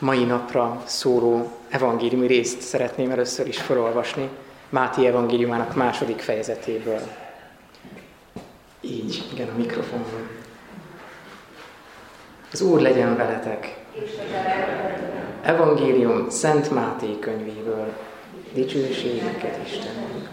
Mai napra szóló evangéliumi részt szeretném először is felolvasni Máté evangéliumának 2. fejezetéből. Így, igen, a mikrofonban. Az Úr legyen veletek! Evangélium Szent Máté könyvéből. Dicsőség neked, Istenünk!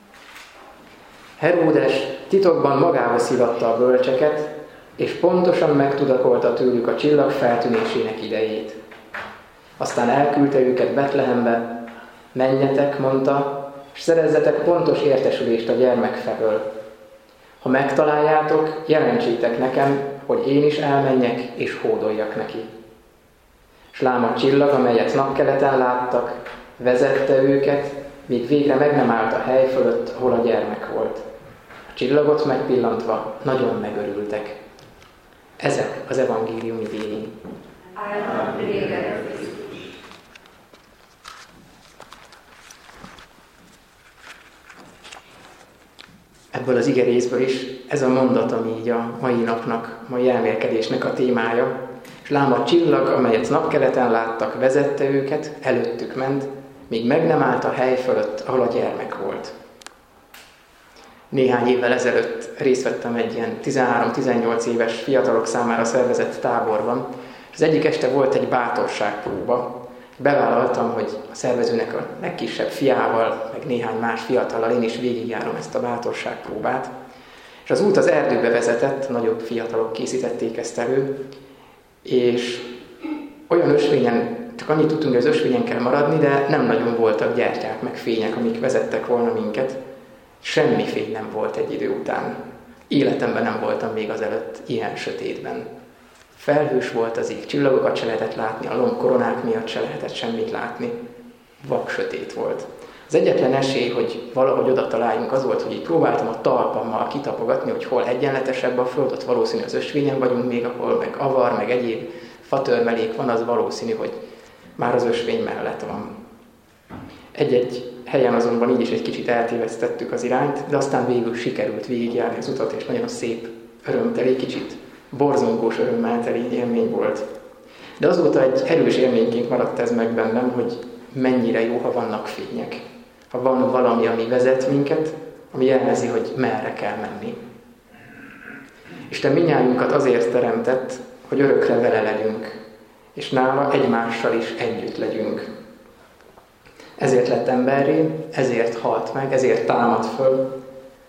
Heródes titokban magához hívatta a bölcseket, és pontosan megtudakolta tőlük a csillag feltűnésének idejét. Aztán elküldte őket Betlehembe, menjetek, mondta, és szerezzetek pontos értesülést a gyermek felől. Ha megtaláljátok, jelentsétek nekem, hogy én is elmenjek és hódoljak neki. S lám a csillag, amelyet napkeleten láttak, vezette őket, míg végre meg nem állt a hely fölött, ahol a gyermek volt. A csillagot megpillantva nagyon megörültek. Ezek az evangéliumi vélemény. Ebből az igerészből is ez a mondat, ami így a mai napnak, mai elmélkedésnek a témája. És lám a csillag, amelyet napkeleten láttak, vezette őket, előttük ment, míg meg nem állt a hely fölött, ahol a gyermek volt. Néhány évvel ezelőtt részt vettem egy ilyen 13-18 éves fiatalok számára szervezett táborban, és az egyik este volt egy bátorságpróba. Bevállaltam, hogy a szervezőnek a legkisebb fiával, meg néhány más fiatallal én is végigjárom ezt a bátorságpróbát. És az út az erdőbe vezetett, nagyobb fiatalok készítették ezt elő, és olyan ösvényen, csak annyit tudtunk, hogy az ösvényen kell maradni, de nem nagyon voltak gyertyák, meg fények, amik vezettek volna minket. Semmi fény nem volt egy idő után. Életemben nem voltam még azelőtt ilyen sötétben. Felhős volt az ég, csillagokat se lehetett látni, a lombkoronák miatt se lehetett semmit látni. Vak sötét volt. Az egyetlen esély, hogy valahogy oda találjunk, az volt, hogy így próbáltam a talpammal kitapogatni, hogy hol egyenletesebb a föld, ott valószínű az ösvényen vagyunk még, ahol meg avar, meg egyéb fatörmelék van, az valószínű, hogy már az ösvény mellett van. Egy-egy helyen azonban így is egy kicsit eltévesztettük az irányt, de aztán végül sikerült végigjárni az utat, és nagyon szép, örömteli, kicsit borzongós örömmel teli élmény volt. De azóta egy erős élményként maradt ez meg bennem, hogy mennyire jó, ha vannak fények. Ha van valami, ami vezet minket, ami jelzi, hogy merre kell menni. Isten mindnyájunkat azért teremtett, hogy örökre vele legyünk, és nála egymással is együtt legyünk. Ezért lett emberré, ezért halt meg, ezért támad föl,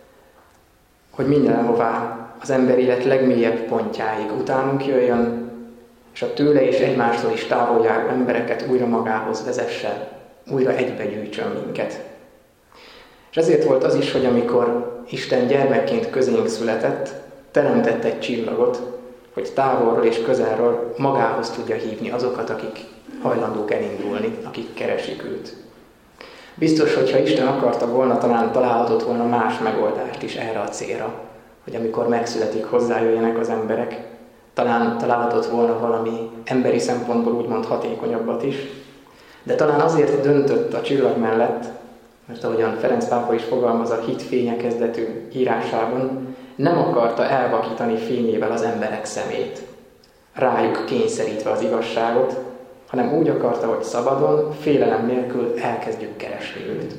hogy mindenhová az ember élet legmélyebb pontjáig utánunk jöjjön, és a tőle és egymástól is távol járó embereket újra magához vezesse, újra egybe gyűjtsön minket. És ezért volt az is, hogy amikor Isten gyermekként közénk született, teremtett egy csillagot, hogy távolról és közelről magához tudja hívni azokat, akik hajlandók elindulni, akik keresik őt. Biztos, hogyha Isten akarta volna, talán találhatott volna más megoldást is erre a célra, hogy amikor megszületik, hozzájöjjenek az emberek, talán találhatott volna valami emberi szempontból úgymond hatékonyabbat is, de talán azért döntött a csillag mellett, mert ahogyan Ferenc pápa is fogalmaz a Hit fénye kezdetű írásában, nem akarta elvakítani fényével az emberek szemét, rájuk kényszerítve az igazságot, hanem úgy akarta, hogy szabadon, félelem nélkül elkezdjük keresni őt.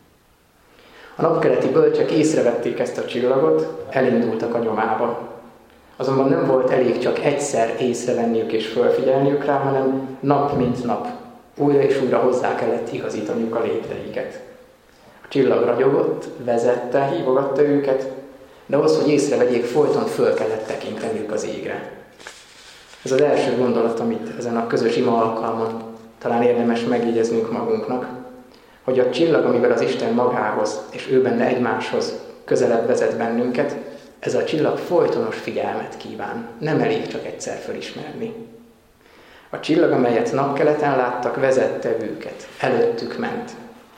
A napkeleti bölcsek észrevették ezt a csillagot, elindultak a nyomába. Azonban nem volt elég csak egyszer észrevenniük és fölfigyelniük rá, hanem nap mint nap újra és újra hozzá kellett igazítaniuk a lépteiket. A csillag ragyogott, vezette, hívogatta őket, de ahhoz, hogy észrevegyék, folyton föl kellett tekinteniük az égre. Ez az első gondolat, amit ezen a közös ima alkalmon talán érdemes megjegyeznünk magunknak, hogy a csillag, amivel az Isten magához és ő benne egymáshoz közelebb vezet bennünket, ez a csillag folytonos figyelmet kíván, nem elég csak egyszer fölismerni. A csillag, amelyet napkeleten láttak, vezette őket, előttük ment.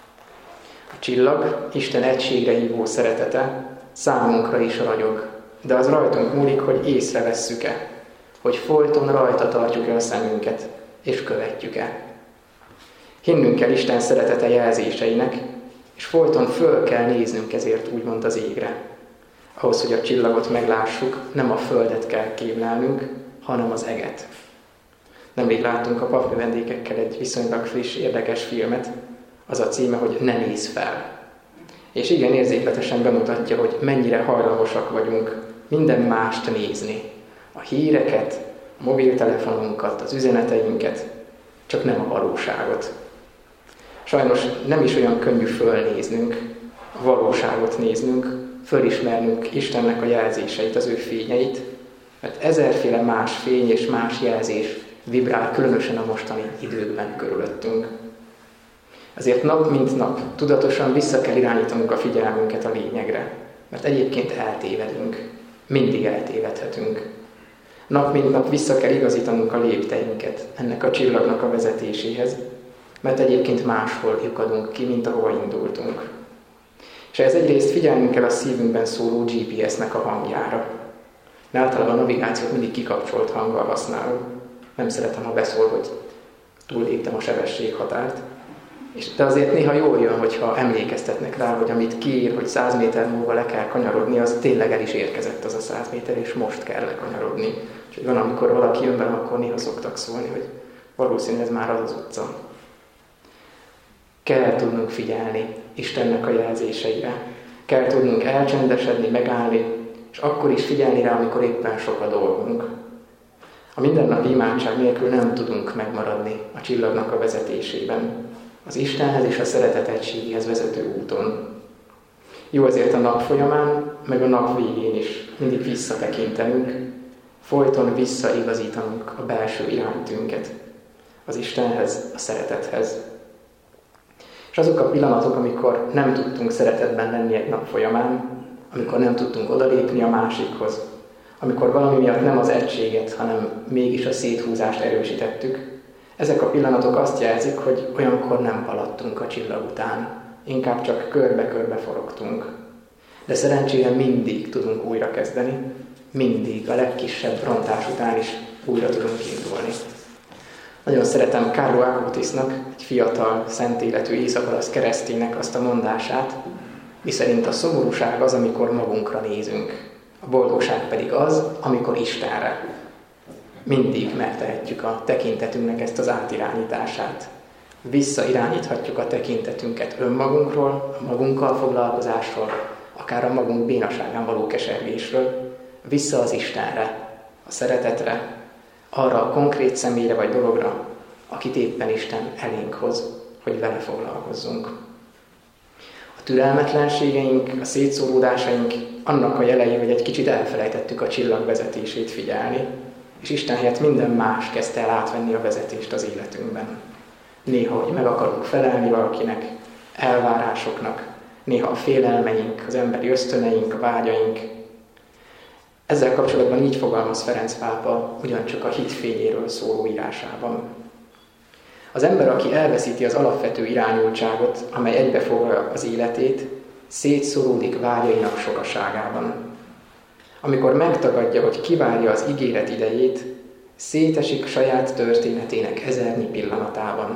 A csillag Isten egységre hívó szeretete számunkra is ragyog, de az rajtunk múlik, hogy észrevesszük-e, hogy folyton rajta tartjuk-e a szemünket, és követjük-e. Hinnünk kell Isten szeretete jelzéseinek, és folyton föl kell néznünk ezért úgymond az égre. Ahhoz, hogy a csillagot meglássuk, nem a földet kell képzelnünk, hanem az eget. Nemrég láttunk a papnövendékekkel egy viszonylag friss, érdekes filmet, az a címe, hogy Ne nézz fel. És igen, érzékletesen bemutatja, hogy mennyire hajlamosak vagyunk minden mást nézni. A híreket, a mobiltelefonunkat, az üzeneteinket, csak nem a valóságot. Sajnos nem is olyan könnyű fölnéznünk, a valóságot néznünk, fölismernünk Istennek a jelzéseit, az ő fényeit, mert ezerféle más fény és más jelzés vibrál különösen a mostani időkben körülöttünk. Ezért nap mint nap tudatosan vissza kell irányítanunk a figyelmünket a lényegre, mert egyébként eltévedünk, mindig eltévedhetünk. Nap mint nap vissza kell igazítanunk a lépteinket ennek a csillagnak a vezetéséhez, mert egyébként máshol lyukadunk ki, mint ahova indultunk. És ez egyrészt figyelnünk kell a szívünkben szóló GPS-nek a hangjára. Én általában a navigációt mindig kikapcsolt hanggal használom. Nem szeretem, ha beszól, hogy túlléptem a sebességhatárt. De azért néha jól jön, hogyha emlékeztetnek rá, hogy amit kiír, hogy 100 méter múlva le kell kanyarodni, az tényleg el is érkezett az a 100 méter, és most kell lekanyarodni. Úgyhogy van, amikor valaki jön be, akkor néha szoktak szólni, hogy valószínűleg ez már az az utca. Kell tudnunk figyelni Istennek a jelzéseire. Kell tudnunk elcsendesedni, megállni, és akkor is figyelni rá, amikor éppen sok a dolgunk. A mindennapi imádság nélkül nem tudunk megmaradni a csillagnak a vezetésében, az Istenhez és a szeretet egységéhez vezető úton. Jó azért a nap folyamán, meg a nap végén is mindig visszatekintenünk, folyton visszaigazítanunk a belső iránytünket az Istenhez, a szeretethez. És azok a pillanatok, amikor nem tudtunk szeretetben lenni egy nap folyamán, amikor nem tudtunk odalépni a másikhoz, amikor valami miatt nem az egységet, hanem mégis a széthúzást erősítettük, ezek a pillanatok azt jelzik, hogy olyankor nem haladtunk a csillag után, inkább csak körbe-körbe forogtunk. De szerencsére mindig tudunk újra kezdeni, mindig a legkisebb rontás után is újra tudunk indulni. Nagyon szeretem Carlo Acutisnak, egy fiatal, szentéletű észak-olasz kereszténynek azt a mondását, miszerint a szomorúság az, amikor magunkra nézünk, a boldogság pedig az, amikor Istenre. Mindig megtehetjük a tekintetünknek ezt az átirányítását. Visszairányíthatjuk a tekintetünket önmagunkról, a magunkkal foglalkozásról, akár a magunk bénaságán való kesergésről, vissza az Istenre, a szeretetre, arra a konkrét személyre vagy dologra, akit éppen Isten elénk hoz, hogy vele foglalkozzunk. A türelmetlenségeink, a szétszóródásaink annak a jelei, hogy egy kicsit elfelejtettük a csillag vezetését figyelni, és Isten helyett minden más kezdte el átvenni a vezetést az életünkben. Néha, hogy meg akarunk felelni valakinek, elvárásoknak, néha a félelmeink, az emberi ösztöneink, a vágyaink. Ezzel kapcsolatban így fogalmaz Ferenc pápa ugyancsak a hit fényéről szóló írásában. Az ember, aki elveszíti az alapvető irányultságot, amely egybefoglalja az életét, szétszoródik vágyainak sokaságában. Amikor megtagadja, hogy kivárja az ígéret idejét, szétesik saját történetének ezernyi pillanatában.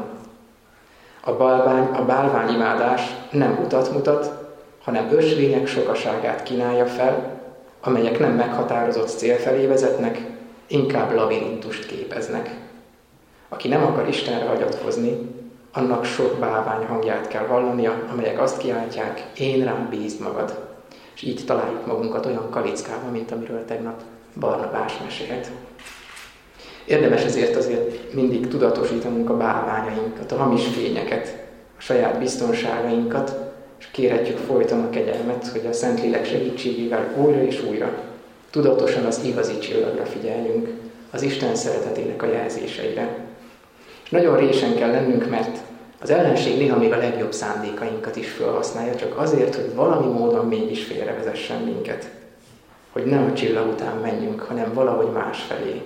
A bálványimádás nem utat mutat, hanem ösvények sokaságát kínálja fel, amelyek nem meghatározott cél felé vezetnek, inkább labirintust képeznek. Aki nem akar Istenre hagyatkozni, annak sok bálvány hangját kell hallania, amelyek azt kiáltják, én rám bízd magad. És így találjuk magunkat olyan kalickában, mint amiről tegnap Barnabás mesélt. Érdemes ezért azért mindig tudatosítanunk a bálványainkat, a hamis fényeket, a saját biztonságainkat, és kérhetjük folyton a kegyelmet, hogy a Szentlélek segítségével újra és újra tudatosan az igazi csillagra figyeljünk, az Isten szeretetének a jelzéseire. És nagyon résen kell lennünk, mert az ellenség néha még a legjobb szándékainkat is felhasználja, csak azért, hogy valami módon mégis félrevezessen minket. Hogy nem a csillag után menjünk, hanem valahogy másfelé.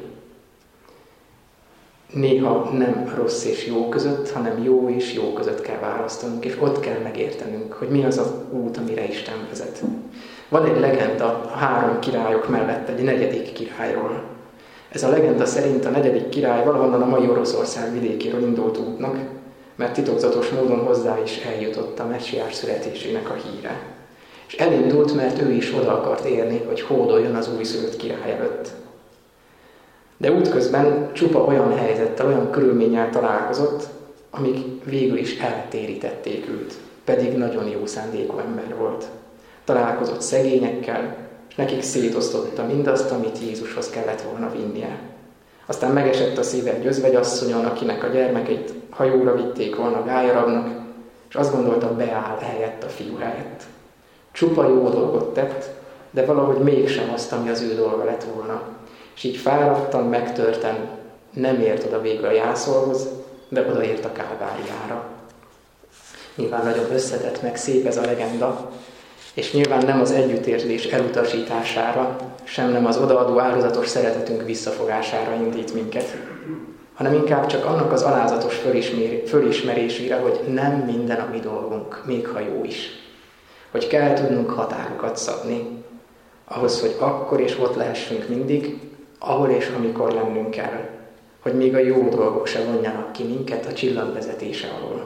Néha nem rossz és jó között, hanem jó és jó között kell választanunk, és ott kell megértenünk, hogy mi az az út, amire Isten vezet. Van egy legenda a 3 királyok mellett egy 4. királyról. Ez a legenda szerint a 4. király valahonnan a mai Oroszország vidékéről indult útnak, mert titokzatos módon hozzá is eljutott a messiás születésének a híre. És elindult, mert ő is oda akart érni, hogy hódoljon az újszülött király előtt. De útközben csupa olyan helyzettel, olyan körülménnyel találkozott, amik végül is eltérítették őt, pedig nagyon jó szándékú ember volt. Találkozott szegényekkel, és nekik szétosztotta mindazt, amit Jézushoz kellett volna vinnie. Aztán megesett a szíve egy özvegyasszonyon, akinek a gyermekeit hajóra vitték volna Gályarabnak, és azt gondolta, beáll helyett a fiú helyett. Csupa jó dolgot tett, de valahogy mégsem azt, ami az ő dolga lett volna. És így fáradtan, megtörten nem ért oda végül a jászolhoz, de odaért a Kálváriára. Nyilván nagyon összetett, meg szép ez a legenda, és nyilván nem az együttérzés elutasítására, sem nem az odaadó áldozatos szeretetünk visszafogására indít minket, hanem inkább csak annak az alázatos fölismerésére, hogy nem minden a mi dolgunk, még ha jó is. Hogy kell tudnunk határokat szabni, ahhoz, hogy akkor és ott lehessünk mindig, ahol és amikor lennünk kell, hogy még a jó dolgok se vonjanak ki minket a csillag vezetése alól.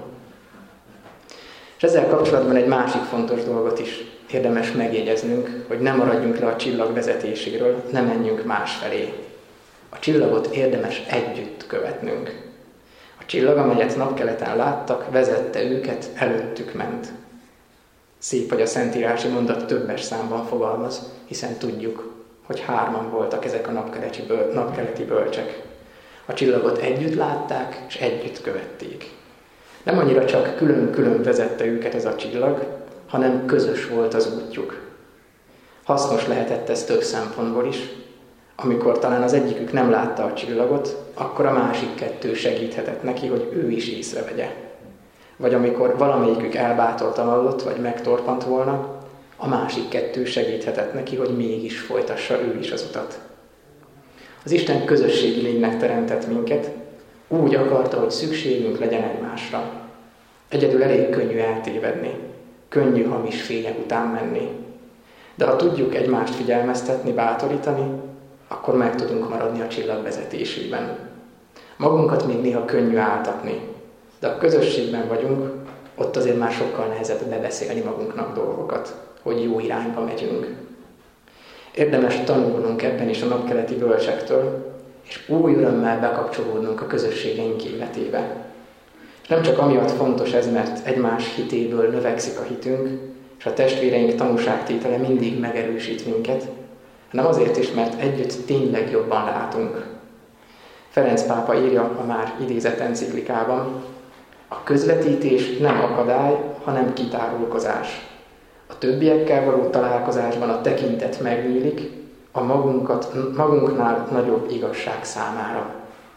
És ezzel kapcsolatban egy másik fontos dolgot is érdemes megjegyeznünk, hogy ne maradjunk le a csillag vezetéséről, ne menjünk másfelé. A csillagot érdemes együtt követnünk. A csillag, amelyet napkeleten láttak, vezette őket, előttük ment. Szép, hogy a szentírási mondat többes számban fogalmaz, hiszen tudjuk, hogy 3 voltak ezek a napkeleti bölcsek. A csillagot együtt látták, és együtt követték. Nem annyira csak külön-külön vezette őket ez a csillag, hanem közös volt az útjuk. Hasznos lehetett ez több szempontból is. Amikor talán az egyikük nem látta a csillagot, akkor a másik 2 segíthetett neki, hogy ő is észrevegye. Vagy amikor valamelyikük elbátortalanodott, vagy megtorpant volna, a másik 2 segíthetett neki, hogy mégis folytassa ő is az utat. Az Isten közösségi lénynek teremtett minket, úgy akarta, hogy szükségünk legyen egymásra. Egyedül elég könnyű eltévedni, könnyű hamis fények után menni. De ha tudjuk egymást figyelmeztetni, bátorítani, akkor meg tudunk maradni a csillag vezetésében. Magunkat még néha könnyű áltatni, de a közösségben vagyunk, ott azért már sokkal nehezebb bebeszélni magunknak dolgokat, hogy jó irányba megyünk. Érdemes tanulnunk ebben is a napkeleti bölcsektől, és új örömmel bekapcsolódnunk a közösségeink életébe. És nem csak amiatt fontos ez, mert egymás hitéből növekszik a hitünk, és a testvéreink tanúságtétele mindig megerősít minket, hanem azért is, mert együtt tényleg jobban látunk. Ferenc pápa írja a már idézett enciklikában, a közvetítés nem akadály, hanem kitárulkozás. A többiekkel való találkozásban a tekintet megnyílik, a magunknál nagyobb igazság számára.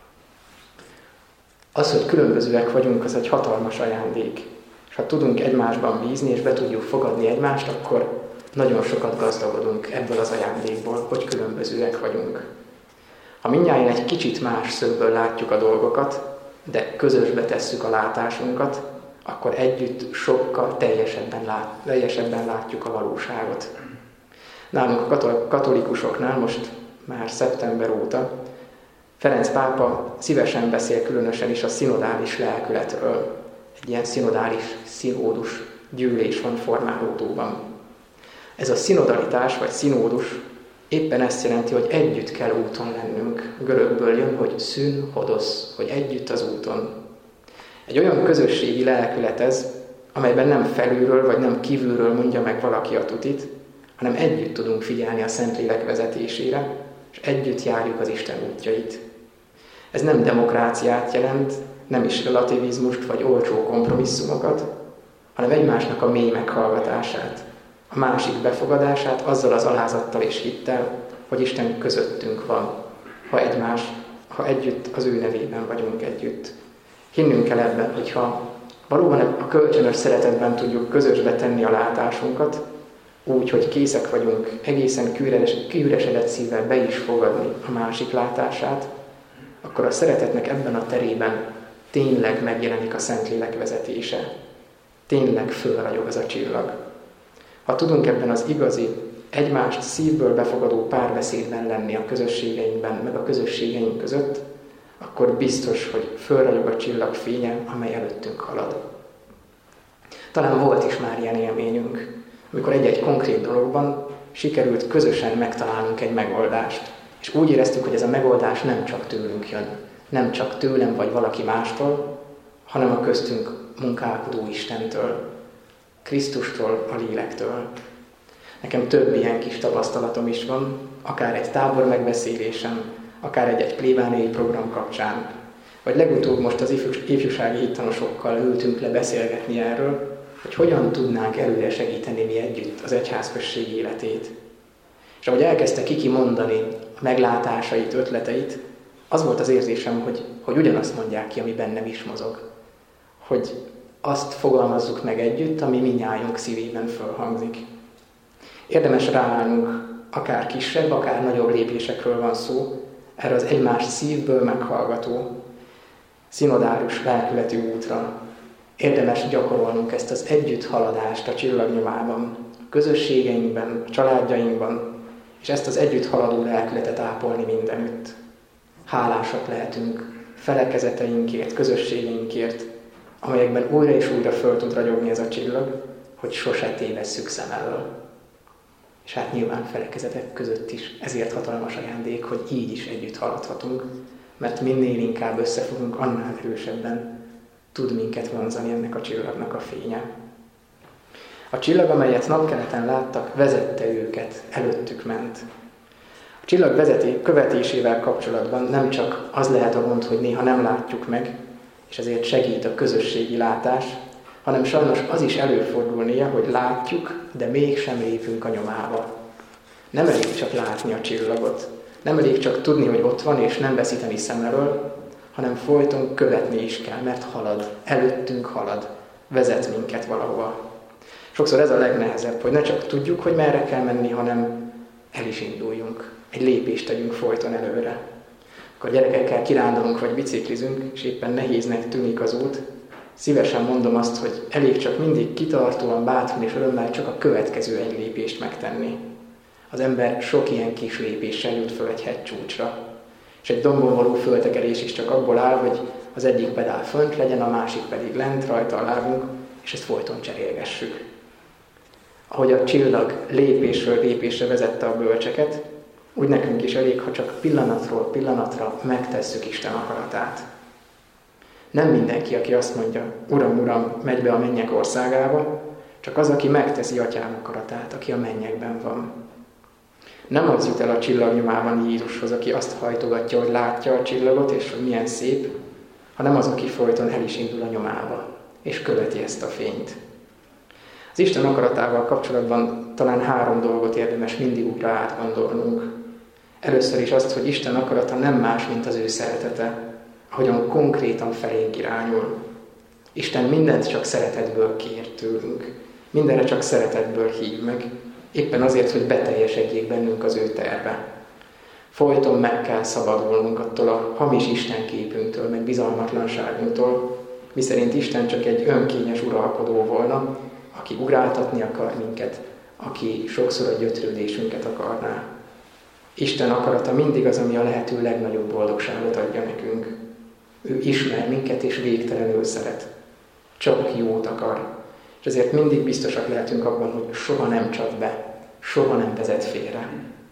Az, hogy különbözőek vagyunk, az egy hatalmas ajándék. És ha tudunk egymásban bízni, és be tudjuk fogadni egymást, akkor nagyon sokat gazdagodunk ebből az ajándékból, hogy különbözőek vagyunk. Ha mindnyájan egy kicsit más szögből látjuk a dolgokat, de közösbe tesszük a látásunkat, akkor együtt sokkal teljesebben látjuk a valóságot. Nálunk a katolikusoknál most már szeptember óta Ferenc pápa szívesen beszél különösen is a szinodális lelkületről. Egy ilyen színódus gyűlés van formálódóban. Ez a szinodalitás vagy színódus éppen ezt jelenti, hogy együtt kell úton lennünk. Görögből jön, hogy szün hodosz, hogy együtt az úton. Egy olyan közösségi lelkület ez, amelyben nem felülről vagy nem kívülről mondja meg valaki a tutit, hanem együtt tudunk figyelni a Szentlélek vezetésére, és együtt járjuk az Isten útjait. Ez nem demokráciát jelent, nem is relativizmust vagy olcsó kompromisszumokat, hanem egymásnak a mély meghallgatását, a másik befogadását azzal az alázattal és hittel, hogy Isten közöttünk van, ha együtt az ő nevében vagyunk együtt. Hinnünk kell ebben, hogyha valóban a kölcsönös szeretetben tudjuk közösbe tenni a látásunkat, úgy, hogy készek vagyunk egészen kiüresedett szívvel be is fogadni a másik látását, akkor a szeretetnek ebben a terében tényleg megjelenik a Szentlélek vezetése. Tényleg fölragyog az a csillag. Ha tudunk ebben az igazi, egymást szívből befogadó párbeszédben lenni a közösségeinkben, meg a közösségeink között, akkor biztos, hogy fölragyog a csillag fénye, amely előttünk halad. Talán volt is már ilyen élményünk, amikor egy-egy konkrét dologban sikerült közösen megtalálnunk egy megoldást. És úgy éreztük, hogy ez a megoldás nem csak tőlünk jön, nem csak tőlem vagy valaki mástól, hanem a köztünk munkálkodó Istentől, Krisztustól, a Lélektől. Nekem több ilyen kis tapasztalatom is van, akár egy tábor megbeszélésem, akár egy plébániai program kapcsán, vagy legutóbb most az ifjúsági hittanosokkal ültünk le beszélgetni erről, hogy hogyan tudnánk előre segíteni mi együtt az egyházközség életét. És ahogy elkezdte Kiki mondani a meglátásait, ötleteit, az volt az érzésem, hogy ugyanazt mondják ki, ami bennem is mozog. Hogy azt fogalmazzuk meg együtt, ami mindnyájunk szívében fölhangzik. Érdemes ráállnunk, akár kisebb, akár nagyobb lépésekről van szó, erre az egymás szívből meghallgató, szinodárius lelkületű útra. Érdemes gyakorolnunk ezt az együtthaladást a csillagnyomában, a közösségeinkben, a családjainkban, és ezt az együtt haladó lelkületet ápolni mindenütt. Hálásak lehetünk felekezeteinkért, közösségeinkért, amelyekben újra és újra föl tud ragyogni ez a csillag, hogy sose tévesszük szem elől. És hát nyilván felekezetek között is ezért hatalmas ajándék, hogy így is együtt haladhatunk, mert minél inkább összefogunk, annál erősebben tud minket vonzani ennek a csillagnak a fénye. A csillag, amelyet napkeleten láttak, vezette őket, előttük ment. A csillag követésével kapcsolatban nem csak az lehet a gond, hogy néha nem látjuk meg, és ezért segít a közösségi látás, hanem sajnos az is előfordul néha, hogy látjuk, de mégsem lépünk a nyomába. Nem elég csak látni a csillagot, nem elég csak tudni, hogy ott van, és nem veszíteni szem elől, hanem folyton követni is kell, mert halad, előttünk halad, vezet minket valahova. Sokszor ez a legnehezebb, hogy ne csak tudjuk, hogy merre kell menni, hanem el is induljunk, egy lépést tegyünk folyton előre. Akkor gyerekekkel kirándulunk vagy biciklizünk, és éppen nehéznek tűnik az út, szívesen mondom azt, hogy elég csak mindig kitartóan, bátran és örömmel csak a következő egy lépést megtenni. Az ember sok ilyen kis lépéssel jut föl egy hegycsúcsra. És egy dombon való föltekerés is csak abból áll, hogy az egyik pedál fönt legyen, a másik pedig lent, rajta a lábunk, és ezt folyton cserélgessük. Ahogy a csillag lépésről lépésre vezette a bölcseket, úgy nekünk is elég, ha csak pillanatról pillanatra megtesszük Isten akaratát. Nem mindenki, aki azt mondja, Uram, Uram, megy be a mennyek országába, csak az, aki megteszi Atyám akaratát, aki a mennyekben van. Nem az jut el a csillagnyomában Jézushoz, aki azt hajtogatja, hogy látja a csillagot, és hogy milyen szép, hanem az, aki folyton el is indul a nyomába, és követi ezt a fényt. Az Isten akaratával kapcsolatban talán 3 dolgot érdemes mindig újra átgondolnunk. Először is azt, hogy Isten akarata nem más, mint az ő szeretete, ahogyan konkrétan felénk irányul. Isten mindent csak szeretetből kér tőlünk, mindenre csak szeretetből hív meg, éppen azért, hogy beteljesedjék bennünk az ő terve. Folyton meg kell szabadulnunk attól a hamis istenképünktől, meg bizalmatlanságunktól, miszerint Isten csak egy önkényes uralkodó volna, aki ugráltatni akar minket, aki sokszor a gyötrődésünket akarná. Isten akarata mindig az, ami a lehető legnagyobb boldogságot adja nekünk. Ő ismer minket és végtelenül szeret. Csak jót akar. És ezért mindig biztosak lehetünk abban, hogy soha nem csap be, soha nem vezet félre.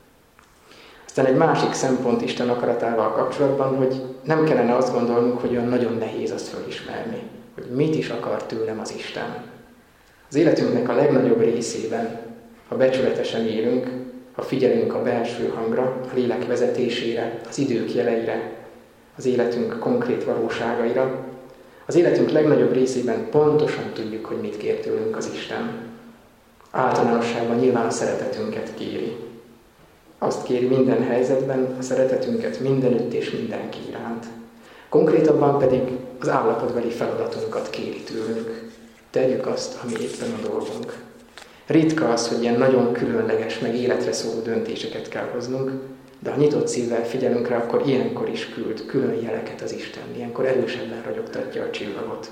Aztán egy másik szempont Isten akaratával kapcsolatban, hogy nem kellene azt gondolnunk, hogy olyan nagyon nehéz azt fölismerni, hogy mit is akar tőlem az Isten. Az életünknek a legnagyobb részében, ha becsületesen élünk, ha figyelünk a belső hangra, a lélek vezetésére, az idők jeleire, az életünk konkrét valóságaira, az életünk legnagyobb részében pontosan tudjuk, hogy mit kér tőlünk az Isten. Általánosságban nyilván a szeretetünket kéri. Azt kéri minden helyzetben, a szeretetünket mindenütt és mindenki iránt. Konkrétabban pedig az állapotbeli feladatunkat kéri tőlünk. Tegyük azt, ami éppen a dolgunk. Ritka az, hogy ilyen nagyon különleges, meg életre szóló döntéseket kell hoznunk, de ha nyitott szívvel figyelünk rá, akkor ilyenkor is küld külön jeleket az Isten, ilyenkor erősebben ragyogtatja a csillagot.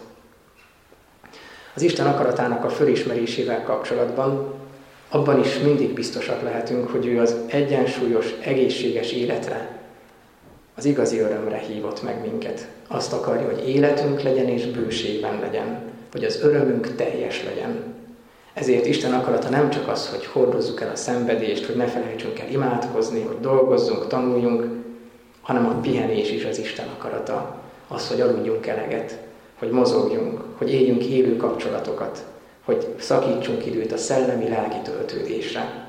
Az Isten akaratának a fölismerésével kapcsolatban abban is mindig biztosak lehetünk, hogy ő az egyensúlyos, egészséges életre, az igazi örömre hívott meg minket. Azt akarja, hogy életünk legyen és bőségben legyen, hogy az örömünk teljes legyen. Ezért Isten akarata nem csak az, hogy hordozzuk el a szenvedést, hogy ne felejtsünk el imádkozni, hogy dolgozzunk, tanuljunk, hanem a pihenés is az Isten akarata. Az, hogy aludjunk eleget, hogy mozogjunk, hogy éljünk élő kapcsolatokat, hogy szakítsunk időt a szellemi-lelki töltődésre.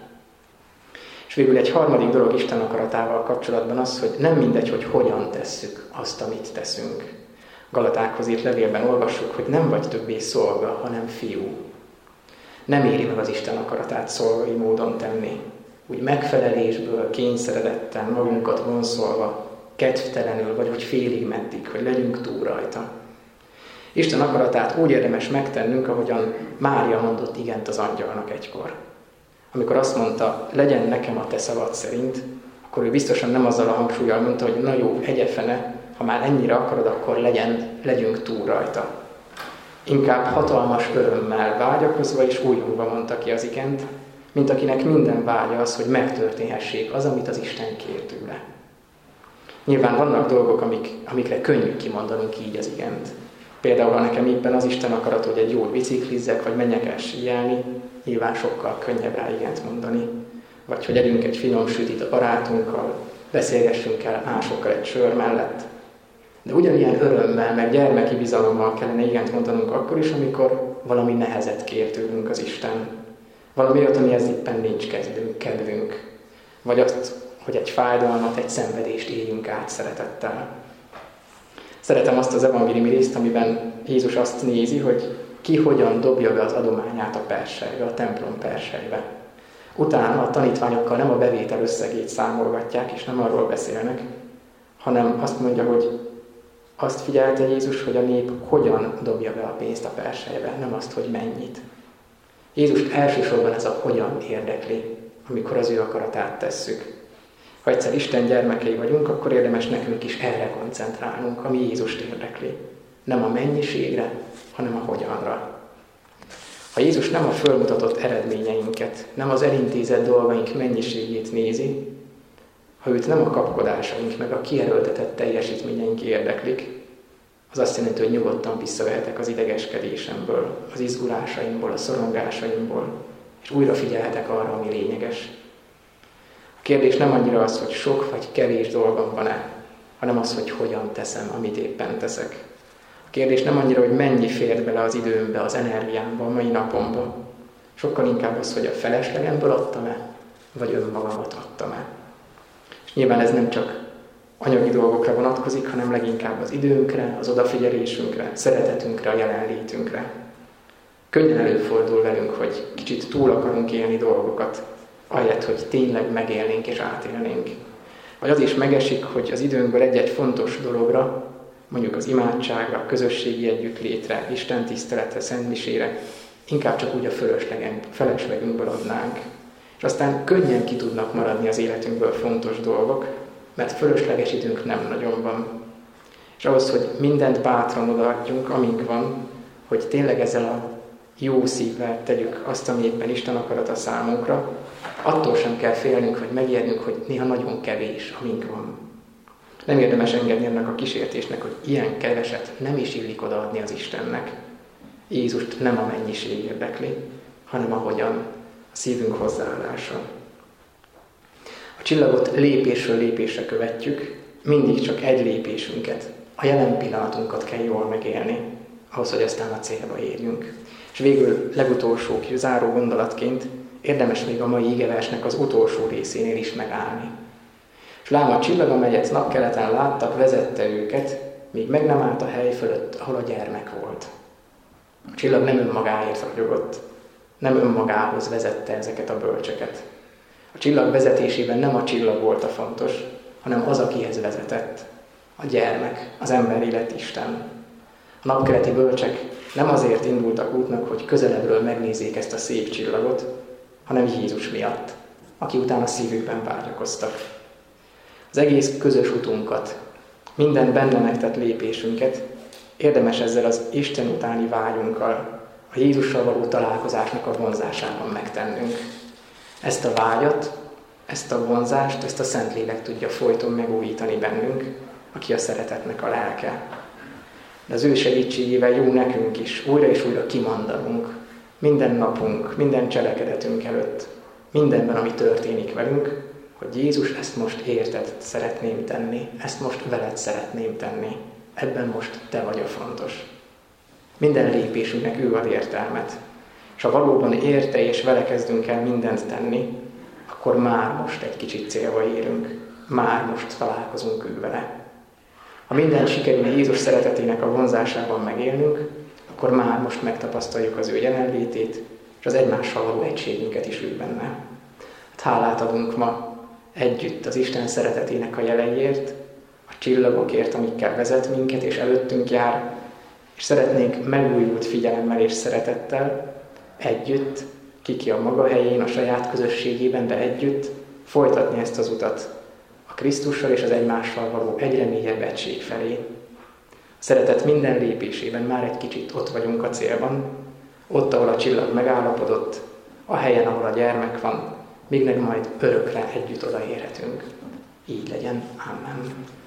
És végül egy harmadik dolog Isten akaratával kapcsolatban az, hogy nem mindegy, hogy hogyan tesszük azt, amit teszünk. Galatákhoz írt levélben olvassuk, hogy nem vagy többé szolga, hanem fiú. Nem éri meg az Isten akaratát szolgai módon tenni. Úgy megfelelésből, kényszeredetten, magunkat vonszolva, kedvtelenül, vagy úgy félig meddig, hogy legyünk túl rajta. Isten akaratát úgy érdemes megtennünk, ahogyan Mária mondott igent az angyalnak egykor. Amikor azt mondta, legyen nekem a te szavad szerint, akkor ő biztosan nem azzal a hangsúllyal mondta, hogy na jó, egyefene, ha már ennyire akarod, akkor legyünk túl rajta. Inkább hatalmas örömmel, vágyakozva és újongva mondta ki az igent, mint akinek minden vágya az, hogy megtörténhessék az, amit az Isten kér tőle. Nyilván vannak dolgok, amikre könnyű kimondanunk így az igent. Például, ha nekem éppen az Isten akarat, hogy egy jól biciklizzek, vagy menjek el síelni, nyilván sokkal könnyebb rá igent mondani. Vagy hogy együnk egy finom sütit a barátunkkal, beszélgessünk el másokkal egy sör mellett. De ugyanilyen örömmel, meg gyermeki bizalommal kellene igent mondanunk akkor is, amikor valami nehezet kér tőlünk az Isten. Valami olyat, amihez éppen nincs kedvünk. Vagy azt, hogy egy fájdalmat, egy szenvedést éljünk át szeretettel. Szeretem azt az evangéliumi részt, amiben Jézus azt nézi, hogy ki hogyan dobja be az adományát a perselybe, a templom perselybe. Utána a tanítványokkal nem a bevétel összegét számolgatják, és nem arról beszélnek, hanem azt mondja, hogy azt figyelte Jézus, hogy a nép hogyan dobja be a pénzt a perselybe, nem azt, hogy mennyit. Jézus elsősorban ez a hogyan érdekli, amikor az ő akaratát tesszük. Ha egyszer Isten gyermekei vagyunk, akkor érdemes nekünk is erre koncentrálnunk, ami Jézust érdekli. Nem a mennyiségre, hanem a hogyanra. Ha Jézus nem a fölmutatott eredményeinket, nem az elintézett dolgaink mennyiségét nézi, ha őt nem a kapkodásaink, meg a kierőltetett teljesítményeink érdeklik, az azt jelenti, hogy nyugodtan visszavehetek az idegeskedésemből, az izgulásaimból, a szorongásaimból, és újra figyelhetek arra, ami lényeges. A kérdés nem annyira az, hogy sok vagy kevés dolgom van-e, hanem az, hogy hogyan teszem, amit éppen teszek. A kérdés nem annyira, hogy mennyi fér bele az időmbe, az energiámba, a mai napomba. Sokkal inkább az, hogy a feleslegemből adtam-e, vagy önmagamat adtam-e. És nyilván ez nem csak anyagi dolgokra vonatkozik, hanem leginkább az időnkre, az odafigyelésünkre, szeretetünkre, a jelenlétünkre. Könnyen előfordul velünk, hogy kicsit túl akarunk élni dolgokat, ahelyett, hogy tényleg megélnénk és átélnénk. Vagy az is megesik, hogy az időnkből egy-egy fontos dologra, mondjuk az imádságra, a közösségi együttlétre, Isten tiszteletre, szentmisére, inkább csak úgy a feleslegünkből adnánk. És aztán könnyen ki tudnak maradni az életünkből fontos dolgok, mert fölösleges időnk nem nagyon van. És ahhoz, hogy mindent bátran odaadjunk, amink van, hogy tényleg ezzel a jó szívvel tegyük azt, ami éppen Isten akarata számunkra, attól sem kell félnünk, vagy megijednünk, hogy néha nagyon kevés, amink van. Nem érdemes engedni ennek a kísértésnek, hogy ilyen keveset nem is illik odaadni az Istennek. Jézust nem a mennyiség érdekli, hanem a hogyan, a szívünk hozzáállása. A csillagot lépésről lépésre követjük, mindig csak egy lépésünket, a jelen pillanatunkat kell jól megélni, ahhoz, hogy aztán a célba érjünk. És végül legutolsó, záró gondolatként érdemes még a mai igeversnek az utolsó részénél is megállni. És lám a csillag, amelyet napkeleten láttak, vezette őket, míg meg nem állt a hely fölött, ahol a gyermek volt. A csillag nem önmagáért ragyogott, nem önmagához vezette ezeket a bölcseket. A csillag vezetésében nem a csillag volt a fontos, hanem az, akihez vezetett. A gyermek, az emberi lett Isten. A napkeleti bölcsek nem azért indultak útnak, hogy közelebbről megnézzék ezt a szép csillagot, hanem Jézus miatt, aki után a szívükben vágyakoztak. Az egész közös utunkat, minden benne megtett lépésünket érdemes ezzel az Isten utáni vágyunkkal, a Jézussal való találkozásnak a vonzásában megtennünk. Ezt a vágyat, ezt a vonzást, ezt a Szentlélek tudja folyton megújítani bennünk, aki a szeretetnek a lelke. De az ő segítségével jó nekünk is újra és újra kimondanunk, minden napunk, minden cselekedetünk előtt, mindenben, ami történik velünk, hogy Jézus, ezt most érted szeretném tenni, ezt most veled szeretném tenni, ebben most te vagy a fontos. Minden lépésünknek ő ad értelmet, és ha valóban érte és vele kezdünk el mindent tenni, akkor már most egy kicsit célba érünk, már most találkozunk ő vele. Ha minden sikerül Jézus szeretetének a vonzásában megélnünk, akkor már most megtapasztaljuk az ő jelenlétét, és az egymással való egységünket is ő benne. Hát hálát adunk ma együtt az Isten szeretetének a jeleiért, a csillagokért, amikkel vezet minket és előttünk jár, és szeretnénk megújult figyelemmel és szeretettel együtt, ki a maga helyén, a saját közösségében, de együtt folytatni ezt az utat a Krisztussal és az egymással való egyre mélyebb egység felé. A szeretet minden lépésében már egy kicsit ott vagyunk a célban, ott, ahol a csillag megállapodott, a helyen, ahol a gyermek van, míg meg majd örökre együtt odaérhetünk. Így legyen. Amen.